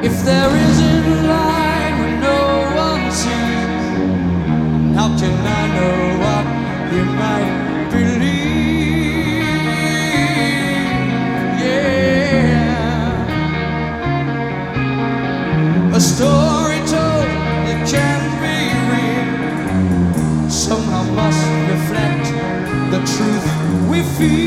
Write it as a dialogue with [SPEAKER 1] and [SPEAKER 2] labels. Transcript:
[SPEAKER 1] If there isn't light when no one sees, how can I know what you might believe? Yeah, a story told that can't be real somehow must reflect the truth we feel.